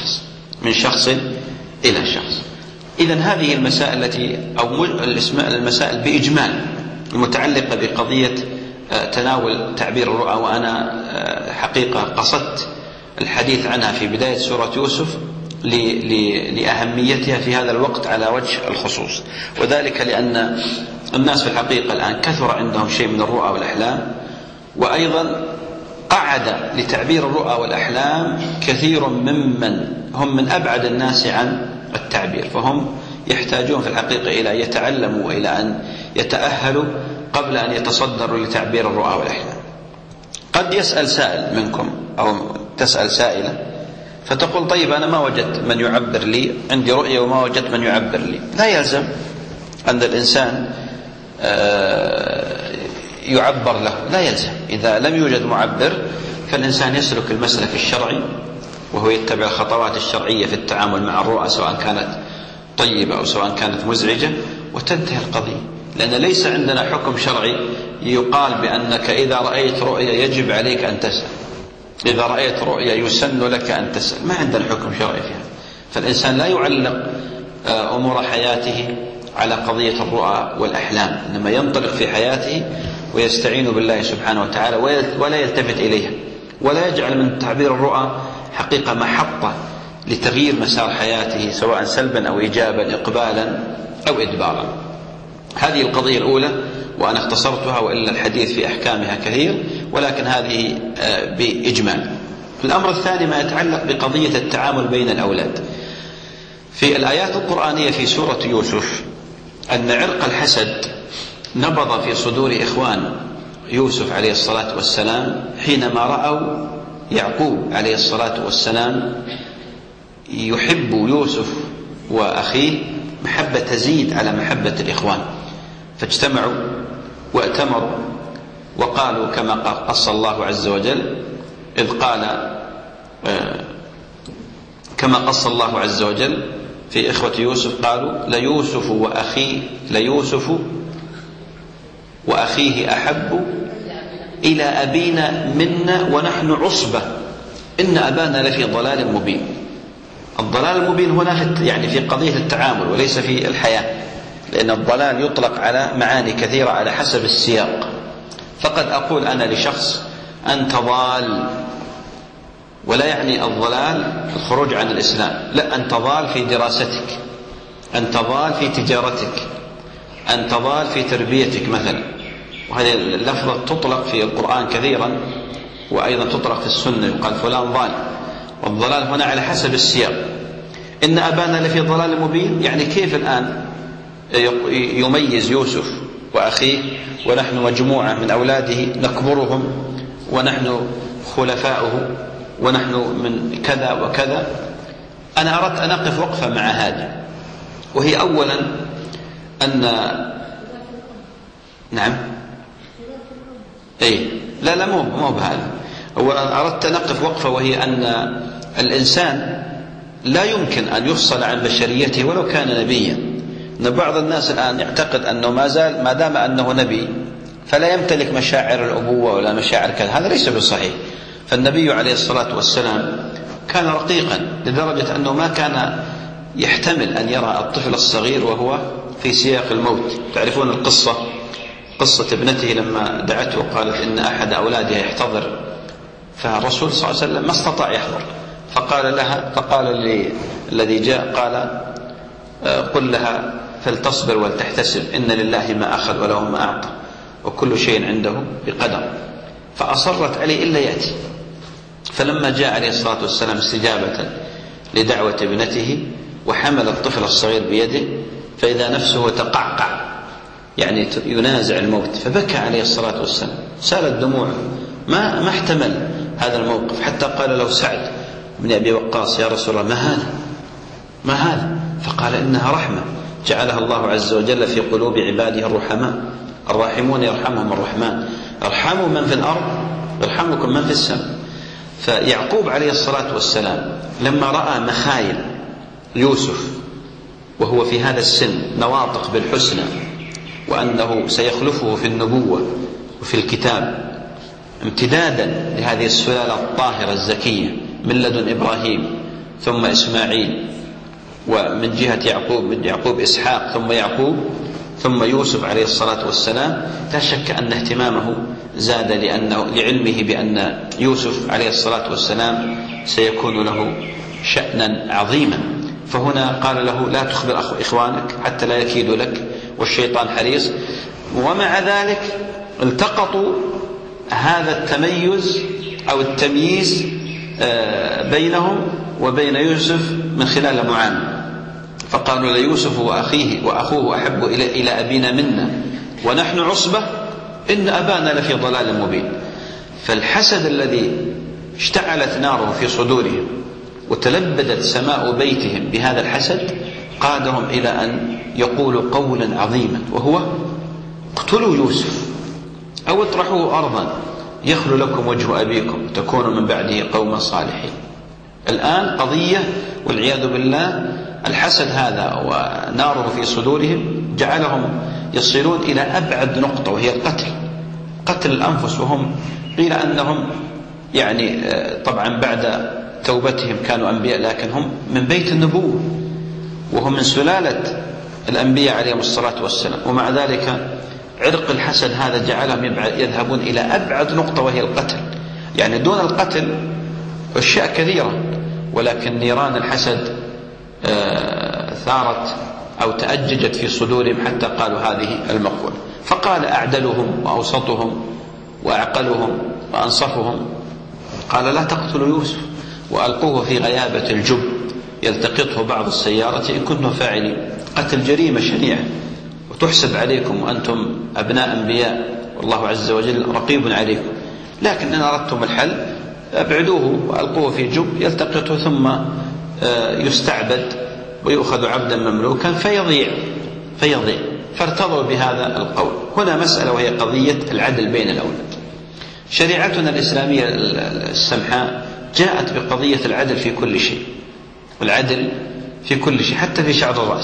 إلى شخص. إذن هذه المسائل المسائل بإجمال المتعلقة بقضية تناول تعبير الرؤى، وأنا حقيقة قصدت الحديث عنها في بداية سورة يوسف لأهميتها في هذا الوقت على وجه الخصوص، وذلك لأن الناس في الحقيقة الآن كثر عندهم شيء من الرؤى والأحلام، وأيضا قعد لتعبير الرؤى والأحلام كثير ممن هم من أبعد الناس عن التعبير، فهم يحتاجون في الحقيقة إلى أن يتعلموا وإلى أن يتأهلوا قبل أن يتصدروا لتعبير الرؤى والأحلام. قد يسأل سائل منكم أو تسأل سائلة فتقول طيب أنا ما وجدت من يعبر لي، عندي رؤية وما وجدت من يعبر لي. لا يلزم أن الإنسان يعبر له، لا يلزم. إذا لم يوجد معبر فالإنسان يسلك المسلك الشرعي وهو يتبع الخطوات الشرعية في التعامل مع الرؤى سواء كانت طيبة أو سواء كانت مزعجة، وتنتهي القضية. لأن ليس عندنا حكم شرعي يقال بأنك إذا رأيت رؤيا يجب عليك أن تسأل، إذا رأيت رؤيا يسن لك أن تسأل، ما عندنا حكم شرعي فيها. فالإنسان لا يعلق أمور حياته على قضية الرؤى والأحلام، إنما ينطلق في حياته ويستعين بالله سبحانه وتعالى ولا يلتفت إليها، ولا يجعل من تعبير الرؤى حقيقة محطة لتغيير مسار حياته سواء سلبا أو إيجابا، إقبالا أو إدبارا. هذه القضية الأولى، وأنا اختصرتها وإلا الحديث في أحكامها كثير، ولكن هذه بإجمال. الأمر الثاني ما يتعلق بقضية التعامل بين الأولاد. في الآيات القرآنية في سورة يوسف أن عرق الحسد نبض في صدور إخوان يوسف عليه الصلاة والسلام حينما رأوا يعقوب عليه الصلاة والسلام يحب يوسف وأخيه محبة تزيد على محبة الإخوان، فاجتمعوا وأتمروا وقالوا كما قص الله عز وجل إذ قال كما قص الله عز وجل في إخوة يوسف قالوا ليوسف وأخيه أحب إلى أبينا منا ونحن عصبة إن أبانا لفي ضلال مبين. الضلال المبين هنا يعني في قضية التعامل وليس في الحياة، لأن الضلال يطلق على معاني كثيرة على حسب السياق. فقد أقول أنا لشخص أنت ضال، ولا يعني الضلال الخروج عن الإسلام، لا، أنت ضال في دراستك، أنت ضال في تجارتك، أنت ضال في تربيتك مثلا. وهذه اللفظة تطلق في القرآن كثيرا، وأيضا تطلق في السنة، يقال فلان ضال. والضلال هنا على حسب السياق. إن أبانا لفي ضلال مبين، يعني كيف الآن يميز يوسف وأخيه ونحن مجموعة من أولاده نكبرهم ونحن خلفاؤه ونحن من كذا وكذا. أنا أردت أن أقف وقفة مع هذا، وهي أولا أن نعم لا مو بهذا. أولا أردت أن أقف وقفة، وهي أن الإنسان لا يمكن أن يفصل عن بشريته ولو كان نبيا. أن بعض الناس الآن يعتقد أنه ما دام أنه نبي فلا يمتلك مشاعر الأبوة ولا مشاعر كذا، هذا ليس بصحيح. فالنبي عليه الصلاة والسلام كان رقيقا لدرجة أنه ما كان يحتمل أن يرى الطفل الصغير وهو في سياق الموت. تعرفون القصة، قصة ابنته لما دعته وقالت إن أحد أولادها يحتضر، فالرسول صلى الله عليه وسلم ما استطاع يحضر، فقال الذي جاء قال قل لها فلتصبر ولتحتسب إن لله ما أخذ وله ما أعطى وكل شيء عنده بقدر. فأصرت عليه إلا يأتي. فلما جاء عليه الصلاة والسلام استجابة لدعوة ابنته وحمل الطفل الصغير بيده، فإذا نفسه تقعقع يعني ينازع الموت، فبكى عليه الصلاة والسلام، سالت دموعه، ما احتمل هذا الموقف، حتى قال له سعد بن أبي وقاص يا رسول الله ما هذا؟ فقال إنها رحمة جعلها الله عز وجل في قلوب عباده الرحماء، الراحمون يرحمهم الرحمن، ارحموا من في الأرض يرحمكم من في السماء. فيعقوب عليه الصلاة والسلام لما رأى مخايل يوسف وهو في هذا السن نواطق بالحسنى، وأنه سيخلفه في النبوة وفي الكتاب امتدادا لهذه السلالة الطاهرة الزكية من لدن إبراهيم ثم إسماعيل، ومن جهة يعقوب إسحاق ثم يعقوب ثم يوسف عليه الصلاة والسلام، لا شك أن اهتمامه زاد لعلمه بأن يوسف عليه الصلاة والسلام سيكون له شأنا عظيما. فهنا قال له لا تخبر إخوانك حتى لا يكيدوا لك والشيطان حريص. ومع ذلك التقطوا هذا التميز أو التمييز بينهم وبين يوسف من خلال المعاملة، فقالوا ليوسف وأخوه أحب إلى أبينا منا ونحن عصبة إن أبانا لفي ضلال مبين. فالحسد الذي اشتعلت ناره في صدورهم وتلبدت سماء بيتهم بهذا الحسد قادهم إلى أن يقولوا قولا عظيما، وهو اقتلوا يوسف أو اطرحوه أرضا يخلو لكم وجه أبيكم تكونوا من بعده قوما صالحين. الآن قضية والعياذ بالله الحسد هذا وناره في صدورهم جعلهم يصلون إلى أبعد نقطة، وهي قتل الأنفس. وهم قيل أنهم يعني طبعا بعد توبتهم كانوا أنبياء، لكن هم من بيت النبوة وهم من سلالة الأنبياء عليهم الصلاة والسلام، ومع ذلك عرق الحسد هذا جعلهم يذهبون إلى أبعد نقطة وهي القتل. يعني دون القتل أشياء كثيرة، ولكن نيران الحسد ثارت أو تأججت في صدورهم حتى قالوا هذه المقولة. فقال أعدلهم وأوسطهم وأعقلهم وأنصفهم قال لا تقتلوا يوسف وألقوه في غيابة الجب يلتقطه بعض السيارة إن كنتم فاعلين. قتل جريمة شنيعة وتحسب عليكم وأنتم أبناء أنبياء والله عز وجل رقيب عليكم، لكن إن أردتم الحل أبعدوه وألقوه في جب يلتقطه ثم يستعبد ويؤخذ عبدا مملوكا فيضيع. فارتضوا بهذا القول. هنا مسألة وهي قضية العدل بين الأولاد. شريعتنا الإسلامية السمحاء جاءت بقضية العدل في كل شيء، والعدل في كل شيء حتى في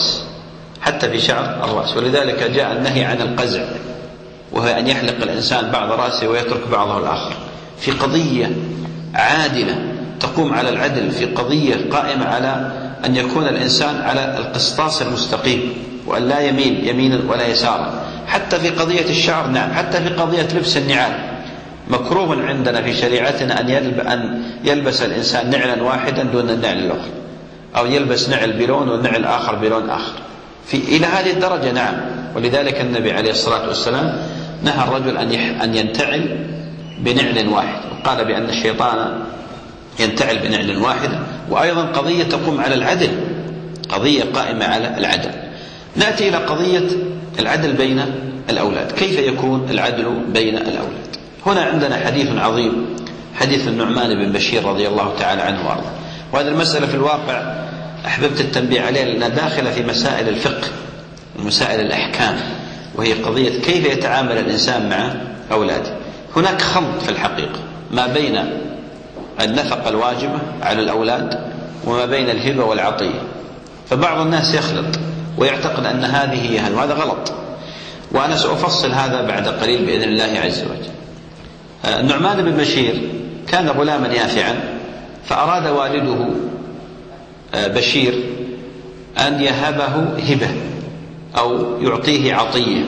شعر الرأس. ولذلك جاء النهي عن القزع، وهو أن يحلق الإنسان بعض رأسه ويترك بعضه الآخر. في قضية عادلة تقوم على العدل، في قضية قائمة على أن يكون الإنسان على القسطاس المستقيم وأن لا يميل يمينا ولا يسارا. حتى في قضية الشعر، نعم، حتى في قضية لبس النعال مكروه عندنا في شريعتنا أن يلبس الإنسان نعلا واحدا دون النعل الآخر، أو يلبس نعل بلون والنعل آخر بلون آخر، إلى هذه الدرجة. نعم. ولذلك النبي عليه الصلاة والسلام نهى الرجل أن ينتعل بنعل واحد، وقال بأن الشيطان ينتعل بنعل واحد. وأيضا قضية تقوم على العدل، قضية قائمة على العدل. نأتي إلى قضية العدل بين الأولاد. كيف يكون العدل بين الأولاد؟ هنا عندنا حديث عظيم، حديث النعمان بن بشير رضي الله تعالى عنه وارضاه. وهذه المسألة في الواقع أحببت التنبيه عليها لأنها داخلة في مسائل الفقه ومسائل الأحكام، وهي قضية كيف يتعامل الإنسان مع أولاده. هناك خلط في الحقيقة ما بين النفقة الواجبة على الأولاد وما بين الهبة والعطية. فبعض الناس يخلط ويعتقد أن هذه هي، وهذا غلط، وأنا سأفصل هذا بعد قليل بإذن الله عز وجل. النعمان بن بشير كان غلاما يافعا، فأراد والده بشير أن يهبه هبة أو يعطيه عطية.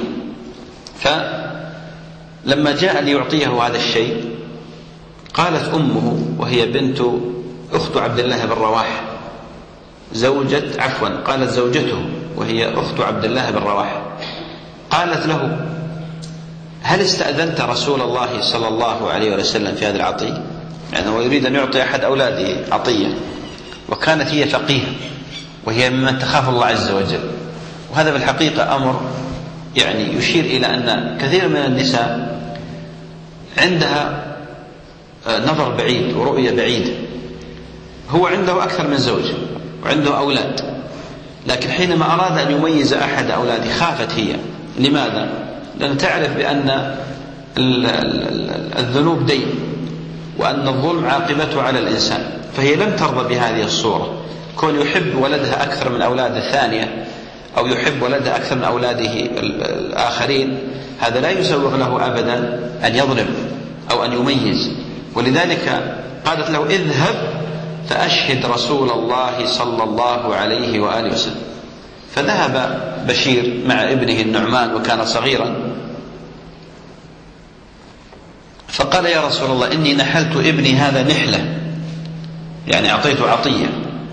فلما جاء ليعطيه هذا الشيء قالت أمه، وهي بنت أخت عبد الله بن رواحة، قالت زوجته وهي أخت عبد الله بن رواحة، قالت له هل استأذنت رسول الله صلى الله عليه وسلم في هذا العطية؟ يعني هو يريد أن يعطي أحد أولاده عطية، وكانت هي فقيهة وهي ممن تخاف الله عز وجل. وهذا في الحقيقة أمر يعني يشير إلى أن كثير من النساء عندها نظر بعيد ورؤية بعيدة. هو عنده أكثر من زوجة وعنده أولاد، لكن حينما أراد أن يميز أحد أولاده خافت هي. لماذا؟ لأن تعرف بأن الذنوب دين، وأن الظلم عاقبته على الإنسان، فهي لم ترضى بهذه الصورة. كون يحب ولدها أكثر من أولاد الثانية، أو يحب ولدها أكثر من أولاده الآخرين، هذا لا يسوغ له أبدا أن يظلم أو أن يميز. ولذلك قالت له اذهب فأشهد رسول الله صلى الله عليه وآله وسلم. فذهب بشير مع ابنه النعمان وكان صغيرا، فقال يا رسول الله إني نحلت ابني هذا نحلة، يعني أعطيته عطية،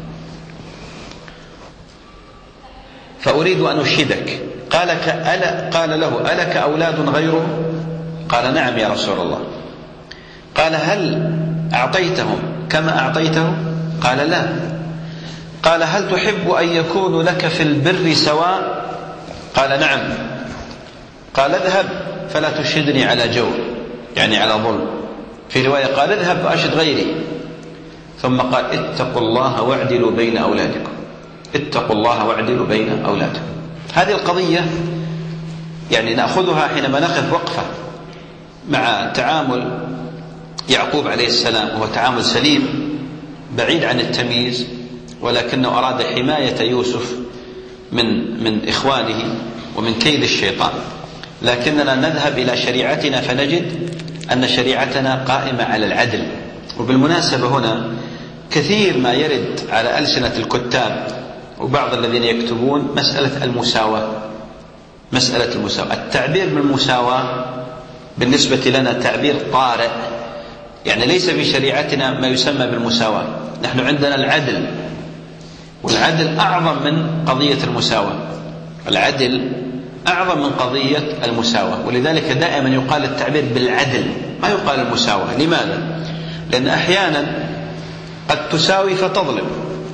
فأريد أن أشهدك. قال له ألك أولاد غيره؟ قال نعم يا رسول الله. قال هل أعطيتهم كما أعطيته؟ قال لا. قال هل تحب أن يكون لك في البر سواء؟ قال نعم. قال اذهب فلا تشهدني على جور، يعني على ظلم. في رواية قال اذهب فأشهد غيري. ثم قال اتقوا الله واعدلوا بين أولادكم، اتقوا الله واعدلوا بين أولادكم. هذه القضية يعني نأخذها حينما نقف وقفة مع تعامل يعقوب عليه السلام، وهو تعامل سليم بعيد عن التمييز، ولكنه أراد حماية يوسف من إخوانه ومن كيد الشيطان. لكننا نذهب إلى شريعتنا فنجد أن شريعتنا قائمة على العدل. وبالمناسبة هنا كثير ما يرد على ألسنة الكتاب وبعض الذين يكتبون مسألة المساواة. مسألة المساواة، التعبير بالمساواة بالنسبة لنا تعبير طارئ، يعني ليس في شريعتنا ما يسمى بالمساواة. نحن عندنا العدل، والعدل أعظم من قضية المساواة. العدل أعظم من قضية المساواة، ولذلك دائما يقال التعبير بالعدل ما يقال المساواة. لماذا؟ لأن أحيانا قد تساوي فتظلم،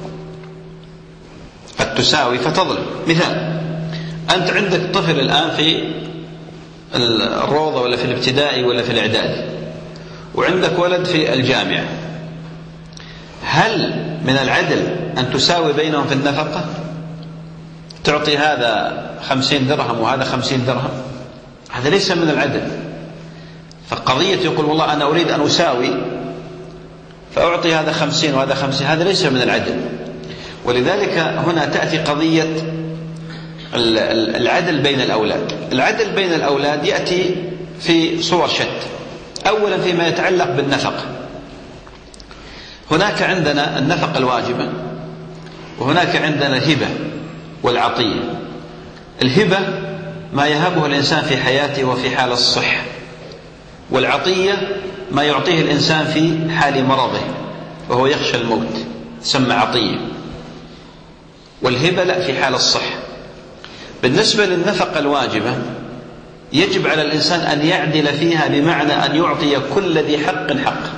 قد تساوي فتظلم. مثال، أنت عندك طفل الآن في الروضة ولا في الابتدائي ولا في الإعدادي، وعندك ولد في الجامعة، هل من العدل أن تساوي بينهم في النفقة؟ تعطي هذا 50 درهم وهذا 50 درهم؟ هذا ليس من العدل. فقضية يقول والله أنا أريد أن أساوي فأعطي هذا 50 وهذا 50، هذا ليس من العدل. ولذلك هنا تأتي قضية العدل بين الأولاد. العدل بين الأولاد يأتي في صور شتى. أولا فيما يتعلق بالنفقة، هناك عندنا النفقة الواجبة، وهناك عندنا الهبة والعطية. الهبة ما يهبه الإنسان في حياته وفي حال الصحة، والعطية ما يعطيه الإنسان في حال مرضه وهو يخشى الموت، تسمى عطية. والهبة لا، في حال الصحة. بالنسبة للنفقة الواجبة يجب على الإنسان أن يعدل فيها، بمعنى أن يعطي كل ذي حق حقه.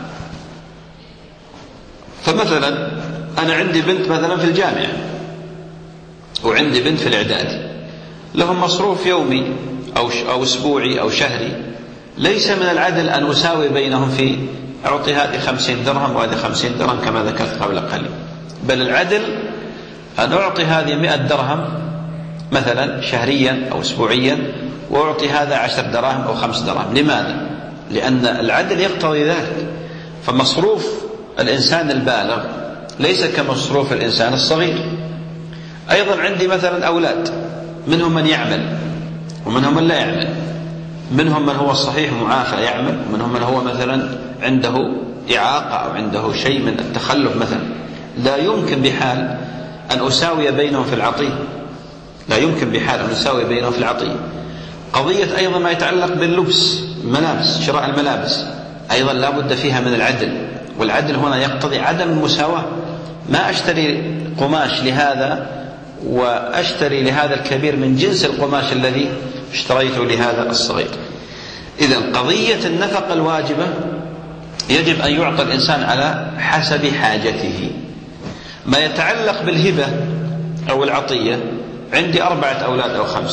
فمثلا أنا عندي بنت مثلا في الجامعة وعندي بنت في الإعدادي، لهم مصروف يومي أو أسبوعي أو شهري، ليس من العدل أن أساوي بينهم في أعطي هذه 50 درهم وهذه 50 درهم كما ذكرت قبل قليل، بل العدل أن أعطي هذه 100 درهم مثلا شهريا أو أسبوعيا، وأعطي هذا 10 دراهم أو 5 دراهم. لماذا؟ لأن العدل يقتضي ذلك. فمصروف الإنسان البالغ ليس كمصروف الإنسان الصغير. أيضا عندي مثلا أولاد، منهم من يعمل ومنهم من لا يعمل، منهم من هو صحيح معافى يعمل، ومنهم من هو مثلا عنده إعاقة أو عنده شيء من التخلف مثلا. لا يمكن بحال أن أساوي بينهم في العطية، لا يمكن بحال أن أساوي بينهم في العطية. قضية أيضا ما يتعلق باللبس، ملابس، شراء الملابس، أيضا لا بد فيها من العدل. والعدل هنا يقتضي عدم المساواة. ما أشتري قماش لهذا وأشتري لهذا الكبير من جنس القماش الذي اشتريته لهذا الصغير. إذن قضية النفقة الواجبة يجب أن يعطى الإنسان على حسب حاجته. ما يتعلق بالهبة أو العطية، عندي 4 أولاد أو 5،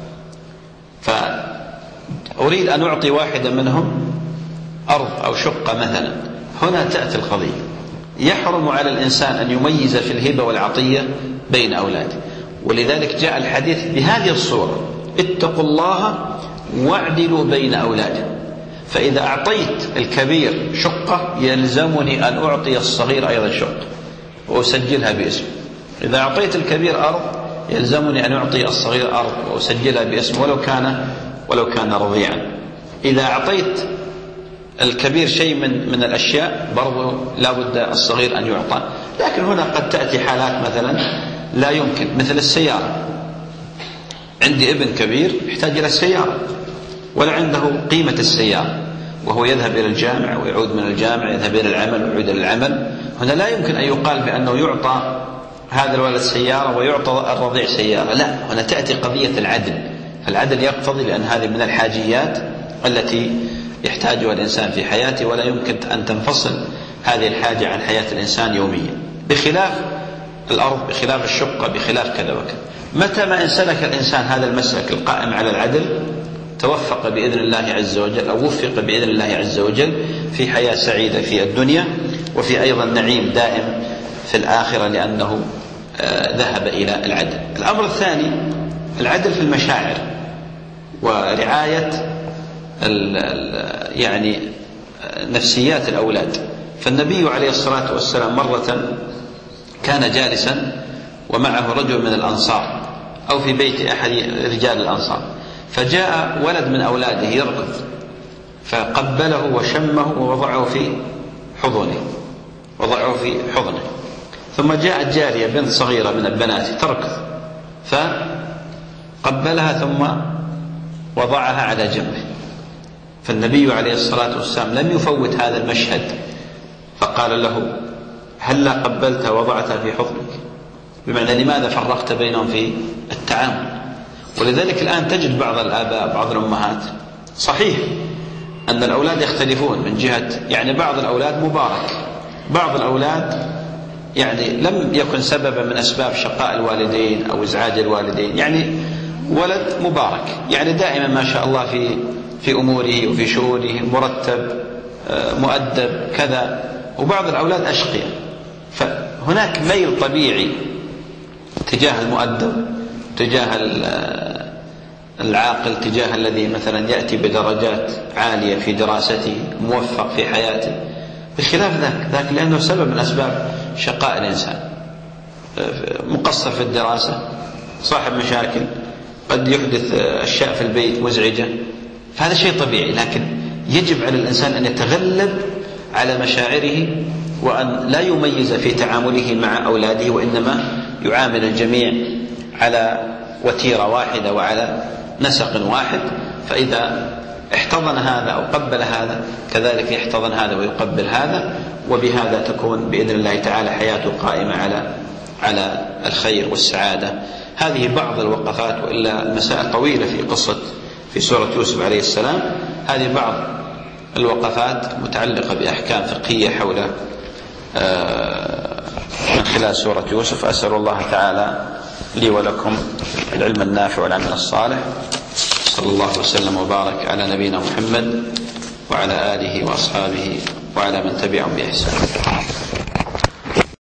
فأريد أن أعطي واحدة منهم أرض أو شقة مثلا. هنا تأتي القضية، يحرم على الإنسان أن يميز في الهبة والعطية بين أولاده. ولذلك جاء الحديث بهذه الصورة: اتقوا الله واعدلوا بين أولاده. فإذا أعطيت الكبير شقة يلزمني أن أعطي الصغير أيضا شقة وأسجلها باسمه. إذا أعطيت الكبير أرض يلزمني أن أعطي الصغير أرض وأسجلها باسمه ولو كان رضيعا. إذا أعطيت الكبير شيء من الأشياء برضو لا بد الصغير أن يعطى. لكن هنا قد تأتي حالات مثلا لا يمكن، مثل السيارة. عندي ابن كبير يحتاج إلى السيارة ولا عنده قيمة السيارة، وهو يذهب إلى الجامعة ويعود من الجامعة، يذهب إلى العمل ويعود إلى العمل. هنا لا يمكن أن يقال بأنه يعطى هذا الولد سيارة ويعطى الرضيع سيارة، لا، هنا تأتي قضية العدل. فالعدل يقتضي، لأن هذه من الحاجيات التي يحتاجها الإنسان في حياته، ولا يمكن أن تنفصل هذه الحاجة عن حياة الإنسان يوميا، بخلاف الأرض، بخلاف الشقة، بخلاف كذا وكذا. متى ما انسلك الإنسان هذا المسلك القائم على العدل توفق بإذن الله عز وجل، أو وفق بإذن الله عز وجل في حياة سعيدة في الدنيا، وفي أيضا نعيم دائم في الآخرة، لأنه ذهب إلى العدل. الأمر الثاني العدل في المشاعر ورعاية يعني نفسيات الأولاد. فالنبي عليه الصلاة والسلام مرة كان جالسا ومعه رجل من الأنصار أو في بيت أحد رجال الأنصار، فجاء ولد من أولاده يركض فقبله وشمه ووضعه في حضنه. ثم جاءت جارية بنت صغيرة من البنات تركض فقبلها ثم وضعها على جنبه. فالنبي عليه الصلاة والسلام لم يفوت هذا المشهد، فقال له: هلا قبلتها ووضعتها في حضنك؟ بمعنى لماذا فرقت بينهم في التعامل؟ ولذلك الآن تجد بعض الآباء بعض الأمهات، صحيح أن الأولاد يختلفون من جهة، يعني بعض الأولاد مبارك، بعض الأولاد يعني لم يكن سببا من أسباب شقاء الوالدين أو إزعاج الوالدين، يعني ولد مبارك، يعني دائما ما شاء الله في أموره وفي شؤونه، مرتب، مؤدب كذا. وبعض الأولاد أشقياء، فهناك ميل طبيعي تجاه المؤدب، تجاه العاقل، تجاه الذي مثلا يأتي بدرجات عالية في دراسته، موفق في حياته، بخلاف ذاك لأنه سبب من أسباب شقاء الإنسان، مقصر في الدراسة، صاحب مشاكل، قد يحدث أشياء في البيت مزعجة، فهذا شيء طبيعي. لكن يجب على الإنسان أن يتغلب على مشاعره وأن لا يميز في تعامله مع أولاده، وإنما يعامل الجميع على وتيرة واحدة وعلى نسق واحد. فإذا احتضن هذا أو قبل هذا كذلك يحتضن هذا ويقبل هذا، وبهذا تكون بإذن الله تعالى حياته قائمة على الخير والسعادة. هذه بعض الوقفات، وإلا المسائل طويلة في قصة في سورة يوسف عليه السلام. هذه بعض الوقفات متعلقة بأحكام فقهية حول من خلال سورة يوسف. أسأل الله تعالى لي ولكم العلم النافع والعمل الصالح. صلى الله وسلم وبارك على نبينا محمد وعلى آله وأصحابه وعلى من تبعهم بإحسان.